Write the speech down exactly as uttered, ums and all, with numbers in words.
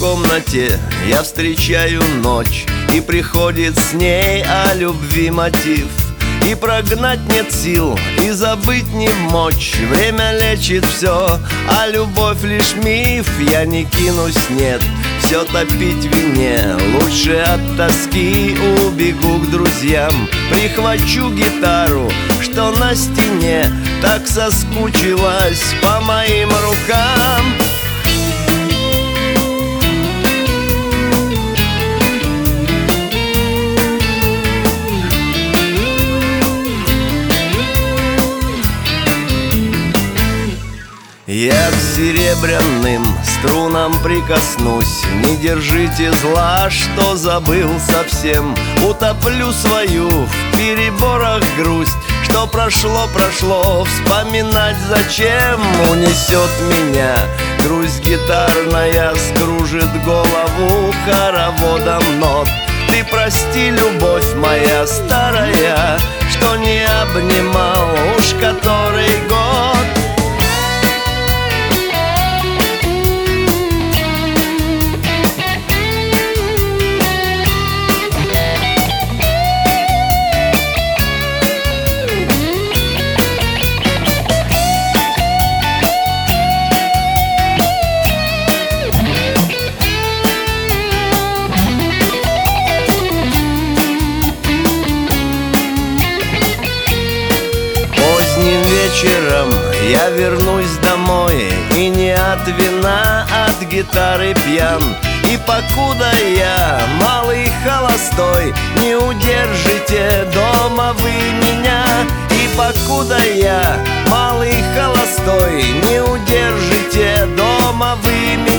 комнате я встречаю ночь, и приходит с ней о любви мотив. И прогнать нет сил, и забыть не мочь. Время лечит все, а любовь лишь миф. Я не кинусь, нет, все топить в вине. Лучше от тоски убегу к друзьям. Прихвачу гитару, что на стене, так соскучилась по моим рукам. Я к серебряным струнам прикоснусь. Не держите зла, что забыл совсем. Утоплю свою в переборах грусть. Что прошло, прошло, вспоминать зачем? Унесет меня грусть гитарная, скружит голову хороводом нот. Ты прости, любовь моя старая, что не обнимал уж который год. Вечером я вернусь домой, и не от вина, от гитары пьян. И покуда я малый холостой, не удержите дома вы меня. И покуда я малый холостой, не удержите дома вы меня.